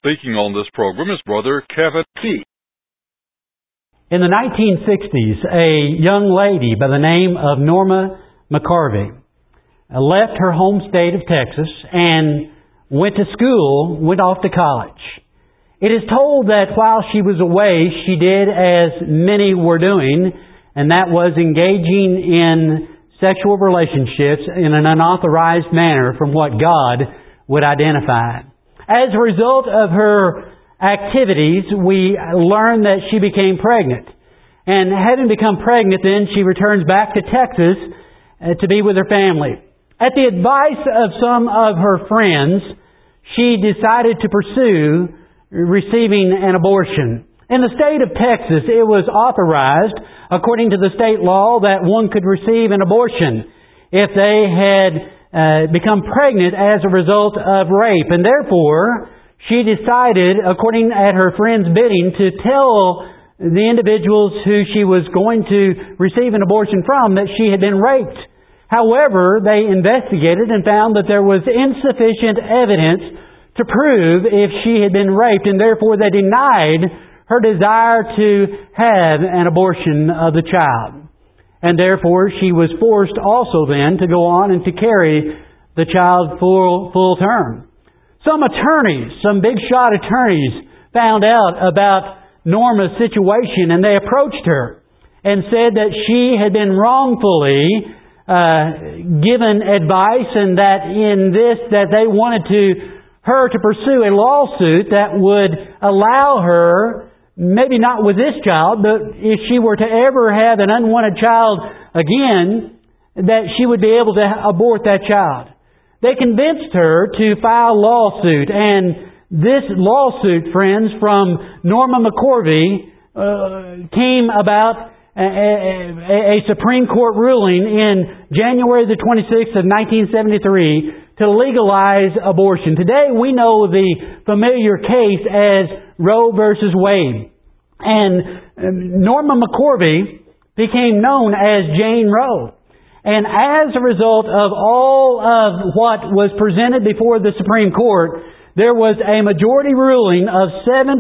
speaking on this program is Brother Kevin P. In the 1960s, a young lady by the name of Norma McCorvey left her home state of Texas and went off to college. It is told that while she was away, she did as many were doing, and that was engaging in sexual relationships in an unauthorized manner from what God would identify. As a result of her activities, we learn that she became pregnant. And having become pregnant, then she returns back to Texas to be with her family. At the advice of some of her friends, she decided to pursue receiving an abortion. In the state of Texas, it was authorized, according to the state law, that one could receive an abortion if they had become pregnant as a result of rape. And therefore, she decided, according at her friend's bidding, to tell the individuals who she was going to receive an abortion from that she had been raped. However, they investigated and found that there was insufficient evidence to prove if she had been raped, and therefore they denied her desire to have an abortion of the child. And therefore she was forced also then to go on and to carry the child full term. Some big shot attorneys found out about Norma's situation, and they approached her and said that she had been wrongfully given advice, and that in this that they wanted her to pursue a lawsuit that would allow her, maybe not with this child, but if she were to ever have an unwanted child again, that she would be able to abort that child. They convinced her to file a lawsuit, and this lawsuit, friends, from Norma McCorvey came about a Supreme Court ruling in January the 26th of 1973 to legalize abortion. Today we know the familiar case as Roe versus Wade. And Norma McCorvey became known as Jane Roe. And as a result of all of what was presented before the Supreme Court, there was a majority ruling of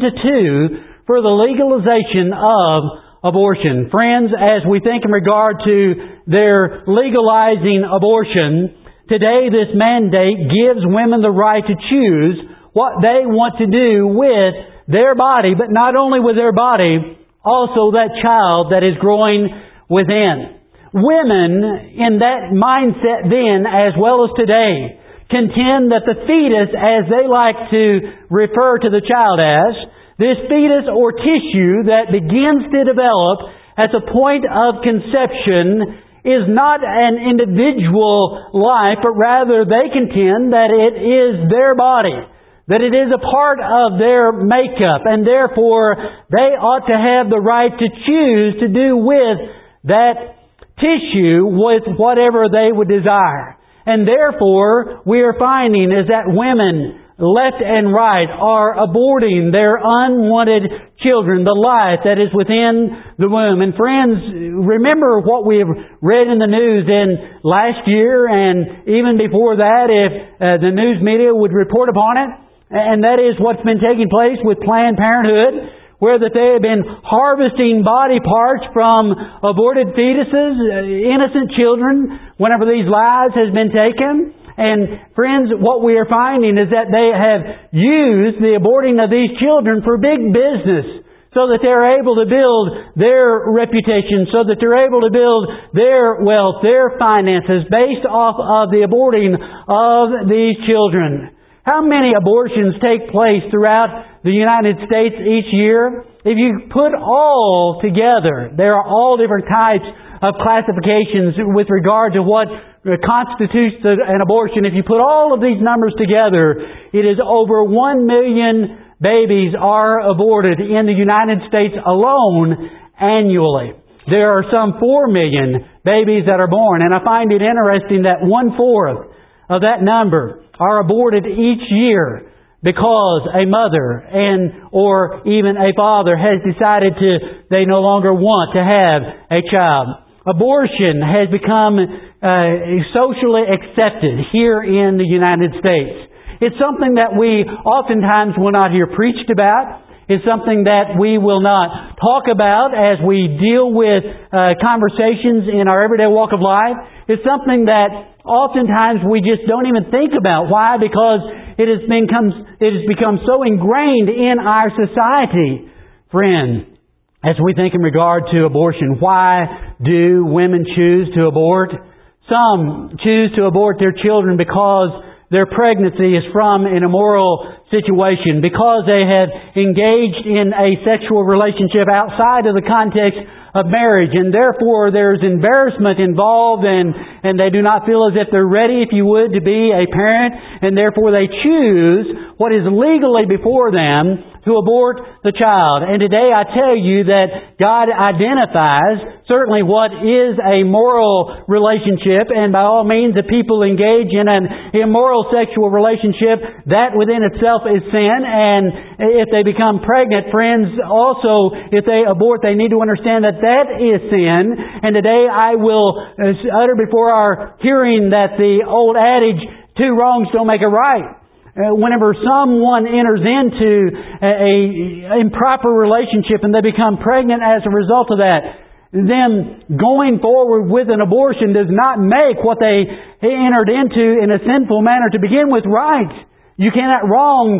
7-2 for the legalization of abortion. Friends, as we think in regard to their legalizing abortion, today this mandate gives women the right to choose what they want to do with their body, but not only with their body, also that child that is growing within. Women in that mindset then, as well as today, contend that the fetus, as they like to refer to the child as, this fetus or tissue that begins to develop at the point of conception is not an individual life, but rather they contend that it is their body, that it is a part of their makeup, and therefore they ought to have the right to choose to do with that tissue with whatever they would desire. And therefore we are finding is that women left and right are aborting their unwanted children, the life that is within the womb. And friends, remember what we have read in the news in last year and even before that, if the news media would report upon it, and that is what's been taking place with Planned Parenthood, where that they have been harvesting body parts from aborted fetuses, innocent children, whenever these lives has been taken. And friends, what we are finding is that they have used the aborting of these children for big business, so that they're able to build their reputation, so that they're able to build their wealth, their finances, based off of the aborting of these children. How many abortions take place throughout the United States each year? If you put all together, there are all different types of classifications with regard to what constitutes an abortion. If you put all of these numbers together, it is over 1 million babies are aborted in the United States alone annually. There are some 4 million babies that are born, and I find it interesting that 1/4 of that number are aborted each year because a mother or even a father has decided they no longer want to have a child. Abortion has become socially accepted here in the United States. It's something that we oftentimes will not hear preached about. It's something that we will not talk about as we deal with conversations in our everyday walk of life. It's something that oftentimes we just don't even think about. Why? Because it has become so ingrained in our society. Friends, as we think in regard to abortion, why do women choose to abort? Some choose to abort their children because their pregnancy is from an immoral situation, because they have engaged in a sexual relationship outside of the context of marriage, and therefore there's embarrassment involved, and they do not feel as if they're ready, if you would, to be a parent, and therefore they choose what is legally before them to abort the child. And today I tell you that God identifies certainly what is a moral relationship, and by all means if people engage in an immoral sexual relationship, that within itself is sin. And if they become pregnant, friends, also if they abort, they need to understand that that is sin. And today I will utter before our hearing that the old adage, two wrongs don't make a right. Whenever someone enters into a improper relationship and they become pregnant as a result of that, then going forward with an abortion does not make what they entered into in a sinful manner to begin with right. You cannot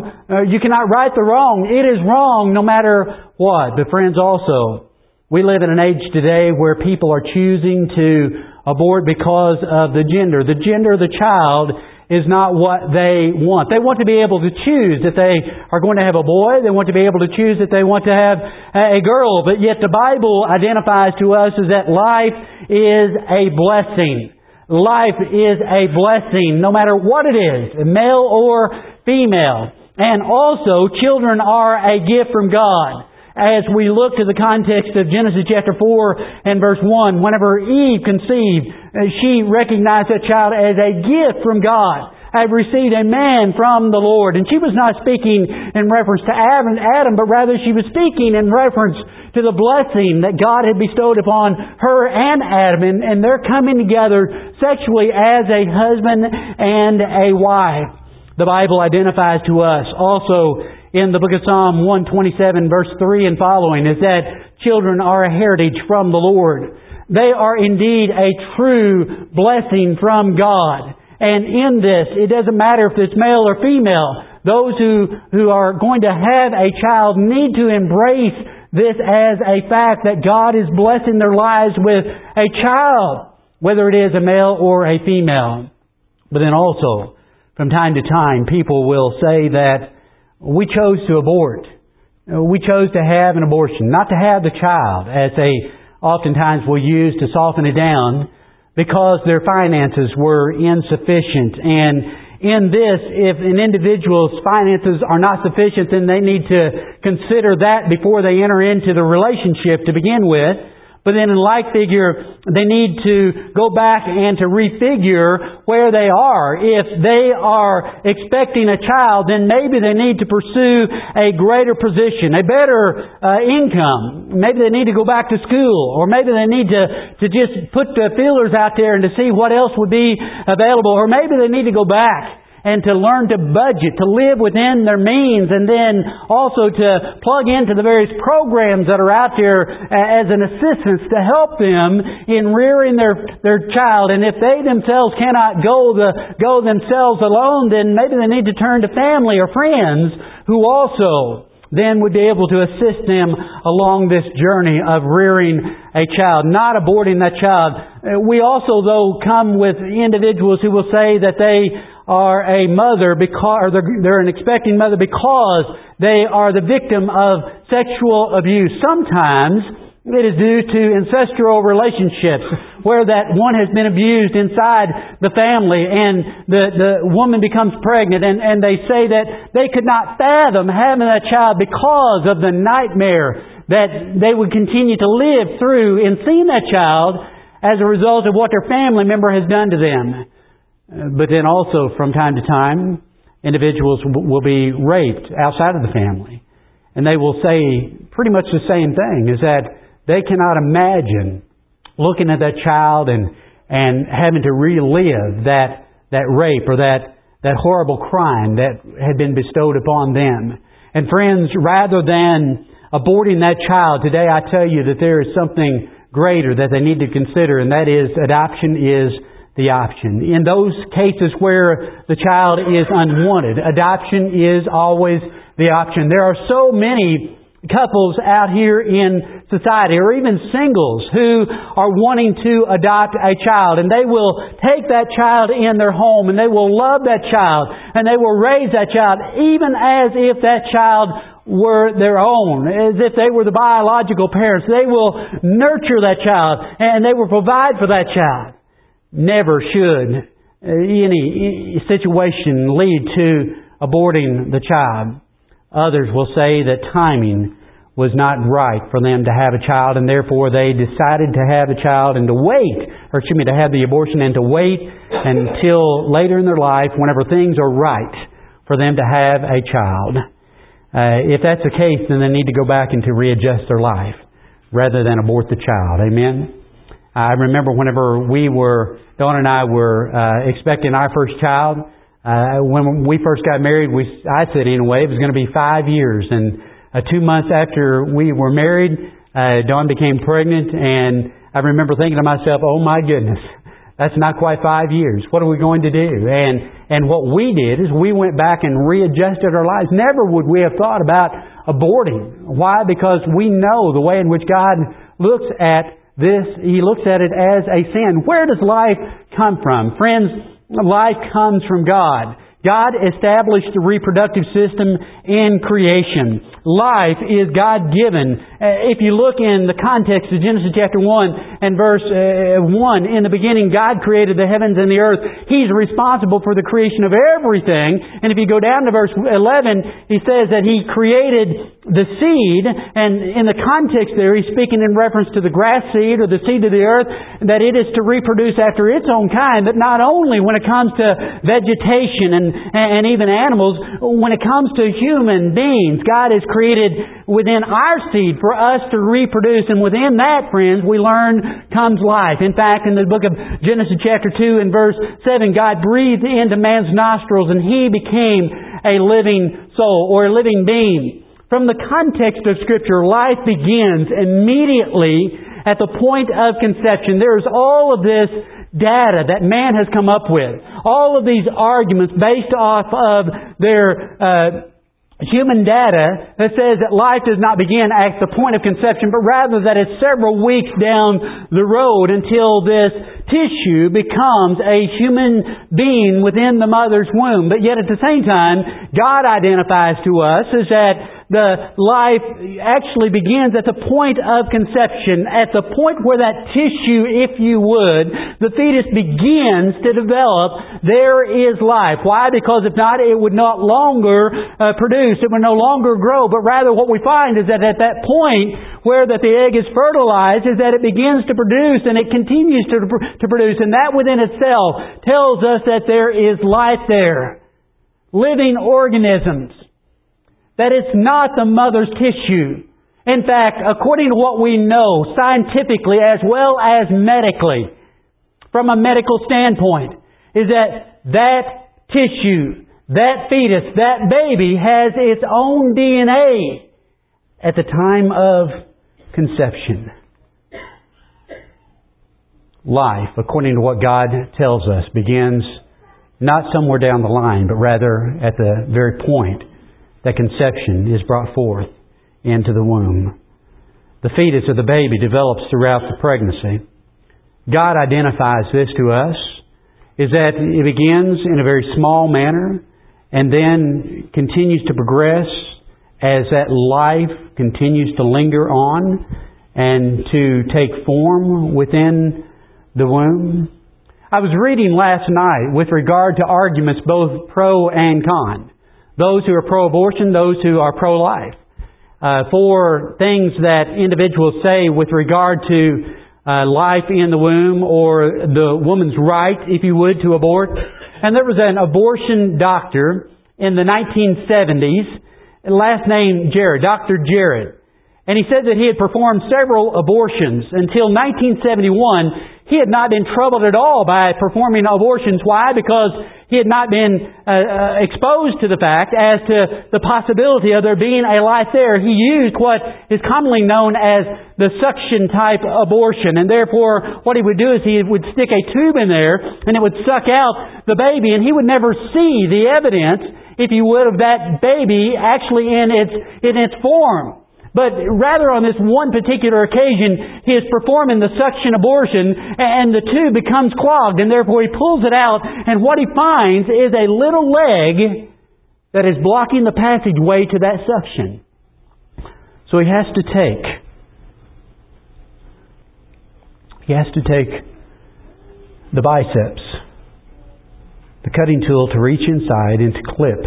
right the wrong. It is wrong no matter what. But friends, also, we live in an age today where people are choosing to abort because of the gender. The gender of the child is not what they want. They want to be able to choose if they are going to have a boy. They want to be able to choose if they want to have a girl. But yet the Bible identifies to us is that life is a blessing. Life is a blessing no matter what it is, male or female. And also, children are a gift from God. As we look to the context of Genesis chapter 4 and verse 1, whenever Eve conceived, she recognized that child as a gift from God. I have received a man from the Lord. And she was not speaking in reference to Adam, but rather she was speaking in reference to the blessing that God had bestowed upon her and Adam. And they're coming together sexually as a husband and a wife. The Bible identifies to us also in the book of Psalm 127 verse 3 and following is that children are a heritage from the Lord. They are indeed a true blessing from God. And in this, it doesn't matter if it's male or female. Those who are going to have a child need to embrace this as a fact that God is blessing their lives with a child, whether it is a male or a female. But then also, from time to time, people will say that we chose to abort. We chose to have an abortion, not to have the child, as they oftentimes will use to soften it down, because their finances were insufficient. And in this, if an individual's finances are not sufficient, then they need to consider that before they enter into the relationship to begin with. But then in like figure, they need to go back and to refigure where they are. If they are expecting a child, then maybe they need to pursue a greater position, a better income. Maybe they need to go back to school. Or maybe they need to just put the feelers out there and to see what else would be available. Or maybe they need to go back and to learn to budget, to live within their means, and then also to plug into the various programs that are out there as an assistance to help them in rearing their child. And if they themselves cannot go themselves alone, then maybe they need to turn to family or friends who also then would be able to assist them along this journey of rearing a child, not aborting that child. We also, though, come with individuals who will say that they are a mother because they're an expecting mother because they are the victim of sexual abuse. Sometimes it is due to ancestral relationships where that one has been abused inside the family and the woman becomes pregnant and they say that they could not fathom having that child because of the nightmare that they would continue to live through in seeing that child as a result of what their family member has done to them. But then also from time to time, individuals will be raped outside of the family. And they will say pretty much the same thing, is that they cannot imagine looking at that child and having to relive that rape or that that horrible crime that had been bestowed upon them. And friends, rather than aborting that child, today I tell you that there is something greater that they need to consider, and that is adoption is the option. In those cases where the child is unwanted, adoption is always the option. There are so many couples out here in society, or even singles, who are wanting to adopt a child, and they will take that child in their home, and they will love that child, and they will raise that child even as if that child were their own, as if they were the biological parents. They will nurture that child, and they will provide for that child. Never should any situation lead to aborting the child. Others will say that timing was not right for them to have a child, and therefore they decided to have a child and to have the abortion and to wait until later in their life, whenever things are right, for them to have a child. If that's the case, then they need to go back and to readjust their life rather than abort the child. Amen? I remember whenever Dawn and I were expecting our first child, when we first got married, I said anyway, it was going to be 5 years. And 2 months after we were married, Dawn became pregnant, and I remember thinking to myself, oh my goodness, that's not quite 5 years. What are we going to do? And what we did is we went back and readjusted our lives. Never would we have thought about aborting. Why? Because we know the way in which God looks at this. He looks at it as a sin. Where does life come from? Friends, life comes from God. God established the reproductive system in creation. Life is God-given. If you look in the context of Genesis chapter 1 and verse 1, in the beginning God created the heavens and the earth. He's responsible for the creation of everything. And if you go down to verse 11, He says that He created the seed, and in the context there He's speaking in reference to the grass seed or the seed of the earth, that it is to reproduce after its own kind, but not only when it comes to vegetation and even animals. When it comes to human beings, God has created within our seed for us to reproduce, and within that, friends, we learn comes life. In fact, in the book of Genesis chapter 2 and verse 7, God breathed into man's nostrils and he became a living soul or a living being. From the context of Scripture, life begins immediately at the point of conception. There's all of this data that man has come up with. All of these arguments based off of their human data that says that life does not begin at the point of conception, but rather that it's several weeks down the road until this tissue becomes a human being within the mother's womb. But yet at the same time, God identifies to us as that the life actually begins at the point of conception, at the point where that tissue, if you would, the fetus begins to develop. There is life. Why? Because if not, it would not longer produce. It would no longer grow. But rather what we find is that at that point where that the egg is fertilized is that it begins to produce, and it continues to produce. And that within itself tells us that there is life there. Living organisms. That it's not the mother's tissue. In fact, according to what we know scientifically as well as medically, from a medical standpoint, is that tissue, that fetus, that baby has its own DNA at the time of conception. Life, according to what God tells us, begins not somewhere down the line, but rather at the very point that conception is brought forth into the womb. The fetus of the baby develops throughout the pregnancy. God identifies this to us, is that it begins in a very small manner and then continues to progress as that life continues to linger on and to take form within the womb. I was reading last night with regard to arguments both pro and con. Those who are pro-abortion, those who are pro-life. For things that individuals say with regard to life in the womb or the woman's right, if you would, to abort. And there was an abortion doctor in the 1970s, last name Jared, Dr. Jared. And he said that he had performed several abortions until 1971. he had not been troubled at all by performing abortions. Why? Because he had not been exposed to the fact as to the possibility of there being a life there. He used what is commonly known as the suction type abortion. And therefore, what he would do is he would stick a tube in there and it would suck out the baby, and he would never see the evidence, if you would, of that baby actually in its form. But rather on this one particular occasion, he is performing the suction abortion and the tube becomes clogged, and therefore he pulls it out, and what he finds is a little leg that is blocking the passageway to that suction. So he has to take the biceps, the cutting tool, to reach inside and to clip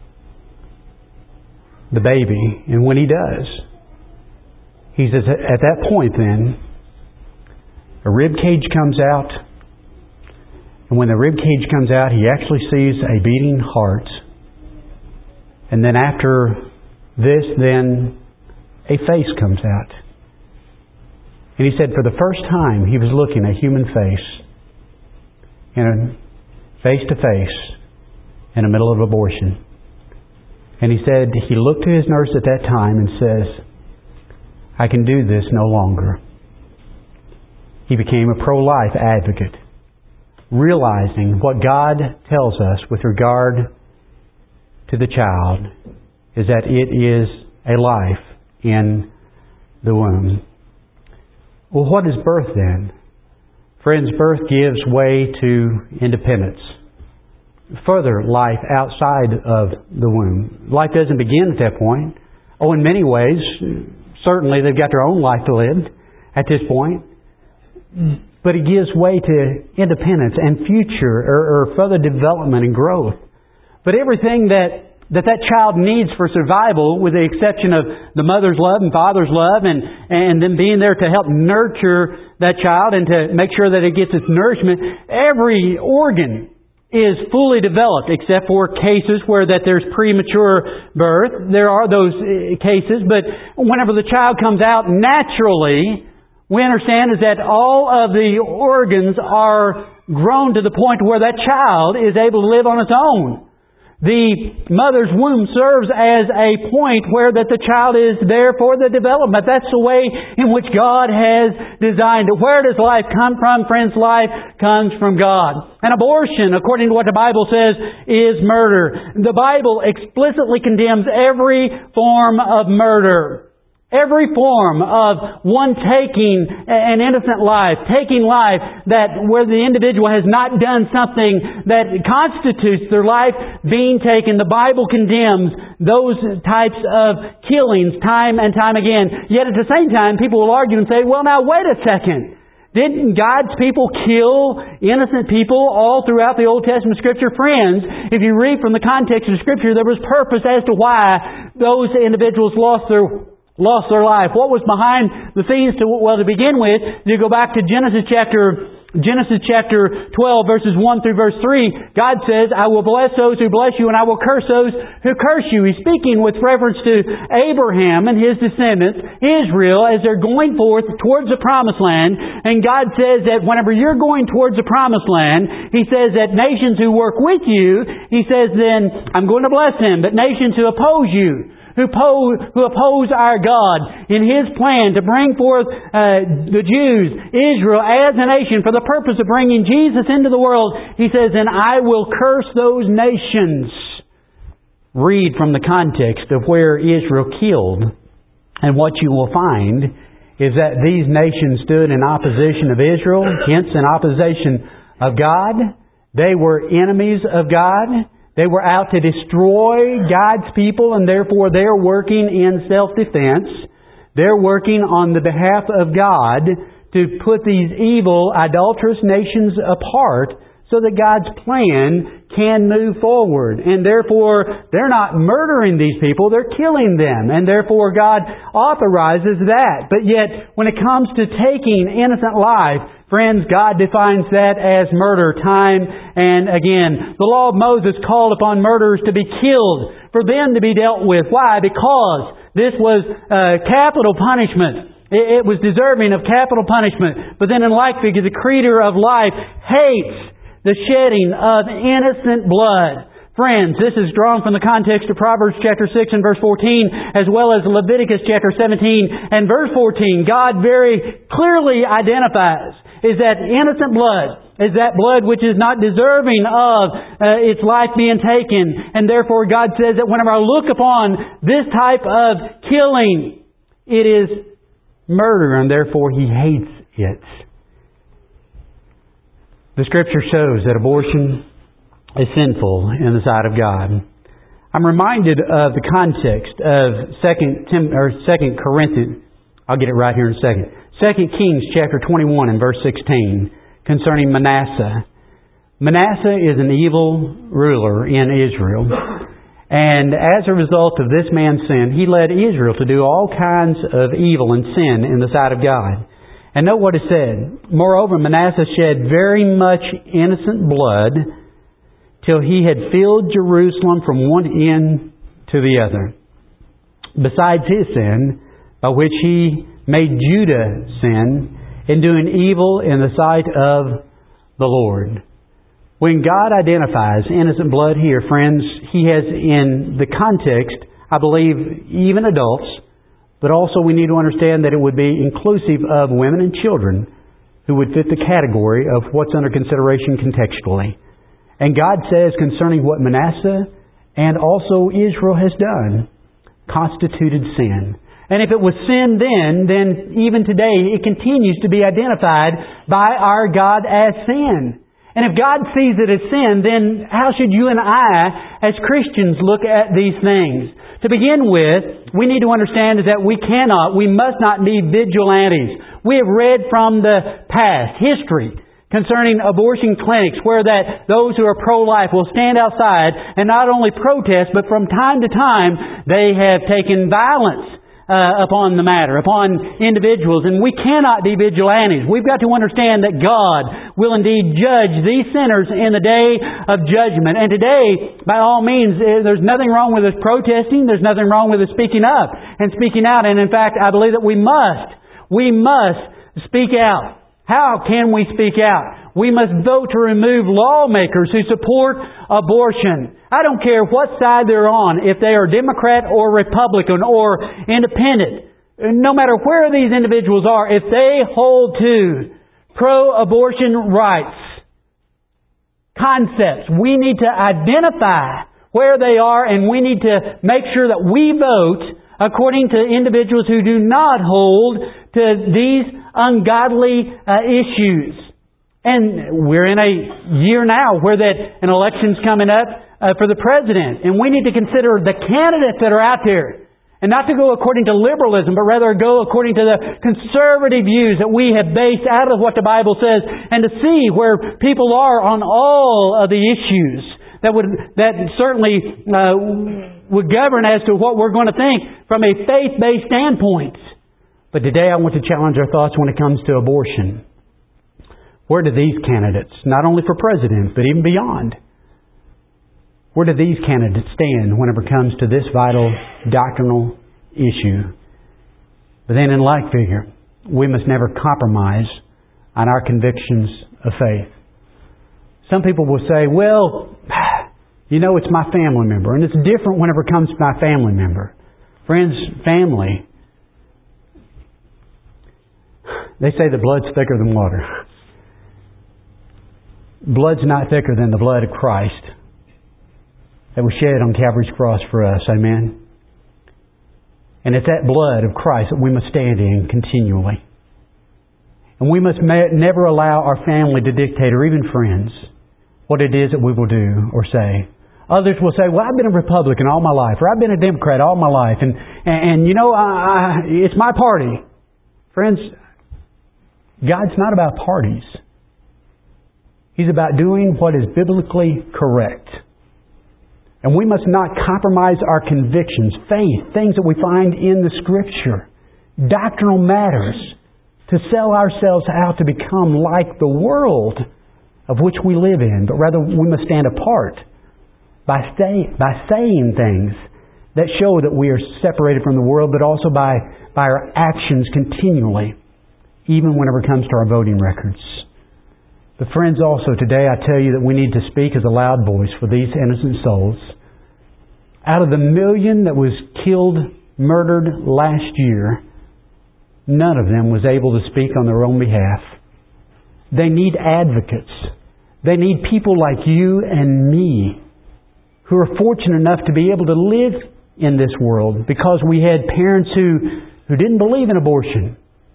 the baby. And when he does, he says, at that point then, a rib cage comes out. And when the rib cage comes out, he actually sees a beating heart. And then after this, then a face comes out. And he said for the first time he was looking a human face, face to face, in the middle of abortion. And he said he looked to his nurse at that time and says, I can do this no longer. He became a pro-life advocate, realizing what God tells us with regard to the child is that it is a life in the womb. Well, what is birth then? Friends, birth gives way to independence. Further life outside of the womb. Life doesn't begin at that point. Oh, in many ways, certainly they've got their own life to live at this point. But it gives way to independence and future or further development and growth. But everything that child needs for survival, with the exception of the mother's love and father's love and them being there to help nurture that child and to make sure that it gets its nourishment, every organ is fully developed, except for cases where that there's premature birth. There are those cases, but whenever the child comes out naturally, we understand is that all of the organs are grown to the point where that child is able to live on its own. The mother's womb serves as a point where that the child is there for the development. That's the way in which God has designed it. Where does life come from? Friends, life comes from God. An abortion, according to what the Bible says, is murder. The Bible explicitly condemns every form of murder. Every form of one taking an innocent life, taking life that where the individual has not done something that constitutes their life being taken. The Bible condemns those types of killings time and time again. Yet at the same time, people will argue and say, well, now wait a second. Didn't God's people kill innocent people all throughout the Old Testament Scripture? Friends, if you read from the context of Scripture, there was purpose as to why those individuals lost their life. What was behind the scenes to begin with, you go back to Genesis chapter 12, verses 1 through verse 3, God says, I will bless those who bless you, and I will curse those who curse you. He's speaking with reference to Abraham and his descendants, Israel, as they're going forth towards the promised land. And God says that whenever you're going towards the promised land, He says that nations who work with you, He says then, I'm going to bless them. But nations who oppose you, who oppose our God in His plan to bring forth the Jews, Israel, as a nation for the purpose of bringing Jesus into the world, He says, and I will curse those nations. Read from the context of where Israel killed, and what you will find is that these nations stood in opposition of Israel, hence in opposition of God. They were enemies of God. They were out to destroy God's people, and therefore they're working in self-defense. They're working on the behalf of God to put these evil, idolatrous nations apart so that God's plan can move forward. And therefore, they're not murdering these people, they're killing them. And therefore, God authorizes that. But yet, when it comes to taking innocent life, friends, God defines that as murder time and again. The law of Moses called upon murderers to be killed, for them to be dealt with. Why? Because this was capital punishment It was deserving of capital punishment. But then in like figure, the Creator of life hates the shedding of innocent blood. Friends, this is drawn from the context of Proverbs chapter 6 and verse 14, as well as Leviticus chapter 17 and verse 14. God very clearly identifies is that innocent blood, is that blood which is not deserving of its life being taken. And therefore God says that whenever I look upon this type of killing, it is murder, and therefore He hates it. The Scripture shows that abortion is sinful in the sight of God. I'm reminded of the context of 2 Corinthians. I'll get it right here in a second. 2 Kings chapter 21 and verse 16 concerning Manasseh. Manasseh is an evil ruler in Israel. And as a result of this man's sin, he led Israel to do all kinds of evil and sin in the sight of God. And note what is said. Moreover, Manasseh shed very much innocent blood till he had filled Jerusalem from one end to the other. Besides his sin, by which he made Judah sin in doing evil in the sight of the Lord. When God identifies innocent blood here, friends, He has in the context, I believe, even adults, but also we need to understand that it would be inclusive of women and children who would fit the category of what's under consideration contextually. And God says concerning what Manasseh and also Israel has done, constituted sin. And if it was sin then even today it continues to be identified by our God as sin. And if God sees it as sin, then how should you and I as Christians look at these things? To begin with, we need to understand is that we must not be vigilantes. We have read from the past, history, concerning abortion clinics where that those who are pro-life will stand outside and not only protest, but from time to time they have taken violence upon the matter, upon individuals. And we cannot be vigilantes. We've got to understand that God will indeed judge these sinners in the day of judgment. And today, by all means, there's nothing wrong with us protesting. There's nothing wrong with us speaking up and speaking out. And in fact, I believe that we must speak out. How can we speak out? We must vote to remove lawmakers who support abortion. I don't care what side they're on, if they are Democrat or Republican or independent. No matter where these individuals are, if they hold to pro-abortion rights, concepts, we need to identify where they are, and we need to make sure that we vote according to individuals who do not hold to these ungodly issues. And we're in a year now where that an election's coming up for the president. And we need to consider the candidates that are out there. And not to go according to liberalism, but rather go according to the conservative views that we have based out of what the Bible says, and to see where people are on all of the issues that certainly would govern as to what we're going to think from a faith-based standpoint. But today I want to challenge our thoughts when it comes to abortion. Where do these candidates, not only for president, but even beyond, where do these candidates stand whenever it comes to this vital doctrinal issue? But then in like figure, we must never compromise on our convictions of faith. Some people will say, well, it's my family member. And it's different whenever it comes to my family member. Friends, family, they say the blood's thicker than water. Blood's not thicker than the blood of Christ that was shed on Calvary's cross for us. Amen? And it's that blood of Christ that we must stand in continually. And we must never allow our family to dictate, or even friends, what it is that we will do or say. Others will say, well, I've been a Republican all my life, or I've been a Democrat all my life, and it's my party. Friends, God's not about parties. He's about doing what is biblically correct. And we must not compromise our convictions, faith, things that we find in the Scripture, doctrinal matters, to sell ourselves out to become like the world of which we live in. But rather, we must stand apart by saying things that show that we are separated from the world, but also by our actions continually, even whenever it comes to our voting records. But friends, also today I tell you that we need to speak as a loud voice for these innocent souls. Out of the 1 million that was killed, murdered last year, none of them was able to speak on their own behalf. They need advocates. They need people like you and me who are fortunate enough to be able to live in this world because we had parents who didn't believe in abortion,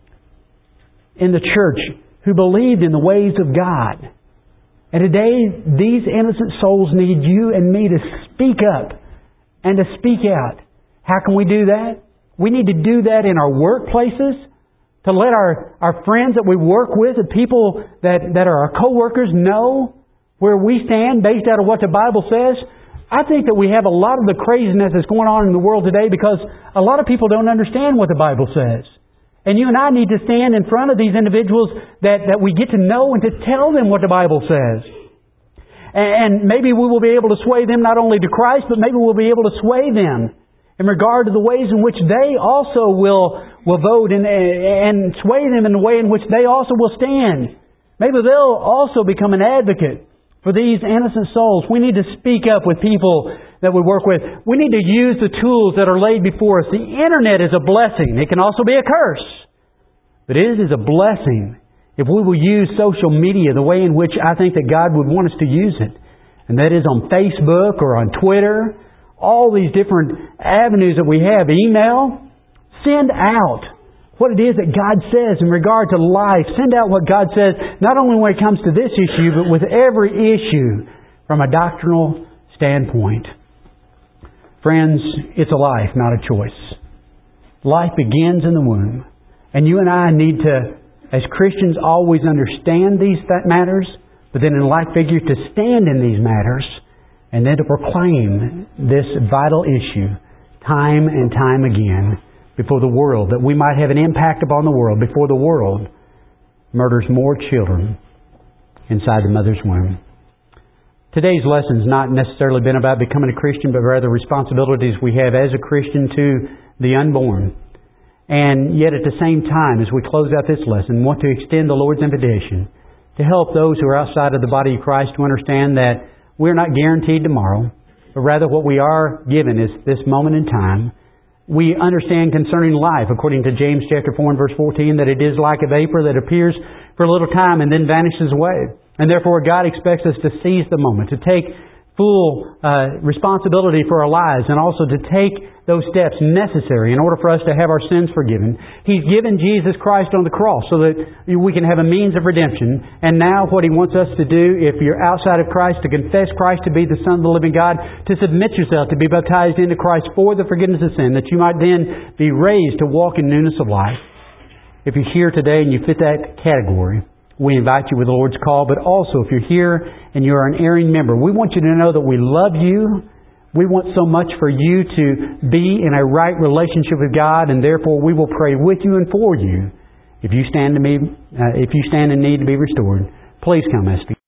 in the church, who believed in the ways of God. And today, these innocent souls need you and me to speak up and to speak out. How can we do that? We need to do that in our workplaces, to let our friends that we work with, the people that are our co-workers, know where we stand based out of what the Bible says. I think that we have a lot of the craziness that's going on in the world today because a lot of people don't understand what the Bible says. And you and I need to stand in front of these individuals that we get to know and to tell them what the Bible says. And maybe we will be able to sway them not only to Christ, but maybe we'll be able to sway them in regard to the ways in which they also will vote and sway them in the way in which they also will stand. Maybe they'll also become an advocate for these innocent souls. We need to speak up with people that we work with. We need to use the tools that are laid before us. The internet is a blessing. It can also be a curse. But it is a blessing if we will use social media the way in which I think that God would want us to use it. And that is on Facebook or on Twitter. All these different avenues that we have. Email. Send out what it is that God says in regard to life. Send out what God says, not only when it comes to this issue, but with every issue from a doctrinal standpoint. Friends, it's a life, not a choice. Life begins in the womb. And you and I need to, as Christians, always understand these matters, but then in like figure to stand in these matters and then to proclaim this vital issue time and time again before the world, that we might have an impact upon the world before the world murders more children inside the mother's womb. Today's lesson has not necessarily been about becoming a Christian, but rather responsibilities we have as a Christian to the unborn. And yet at the same time, as we close out this lesson, want to extend the Lord's invitation to help those who are outside of the body of Christ to understand that we're not guaranteed tomorrow, but rather what we are given is this moment in time. We understand concerning life, according to James chapter 4 and verse 14, that it is like a vapor that appears for a little time and then vanishes away. And therefore God expects us to seize the moment, to take full responsibility for our lives and also to take those steps necessary in order for us to have our sins forgiven. He's given Jesus Christ on the cross so that we can have a means of redemption. And now what He wants us to do, if you're outside of Christ, to confess Christ to be the Son of the living God, to submit yourself, to be baptized into Christ for the forgiveness of sin, that you might then be raised to walk in newness of life. If you're here today and you fit that category, we invite you with the Lord's call. But also, if you're here and you're an erring member, we want you to know that we love you. We want so much for you to be in a right relationship with God, and therefore we will pray with you and for you. If you stand in need to be restored, please come as